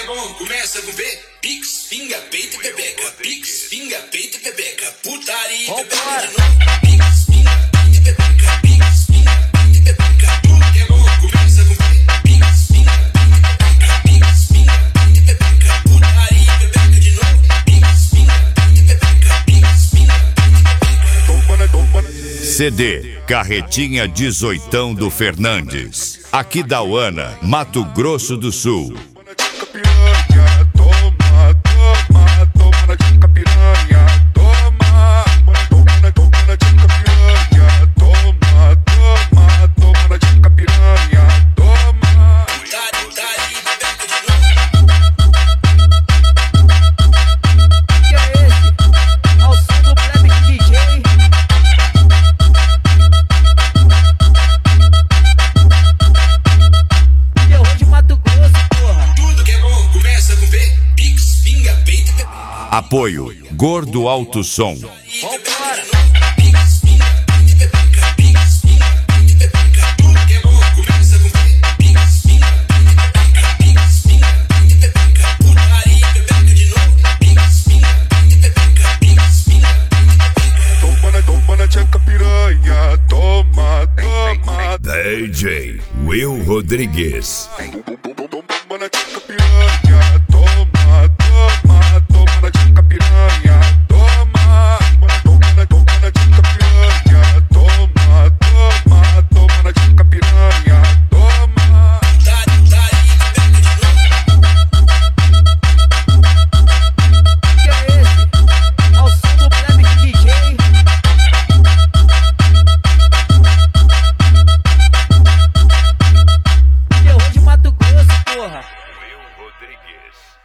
é bom, começa com P. Pix, pinga, peito e pepeca. Pix, pinga, peito e pepeca. Putaria e pepeca de novo. Pix, pinga, peito e pepeca. Pix, pinga, peito e pepeca. Tudo que é bom, começa com P. Pix, pinga, peito e pepeca. Pix, pinga, peito e pepeca. Putaria e pepeca de novo. Pix, pinga, peito e pepeca. Pix, pinga, peito e pepeca. CD Carretinha 18ão do Fernandes. Aqui da Uana, Mato Grosso do Sul. Apoio Gordo Alto Som. DJ Will Rodrigues. Rodrigues.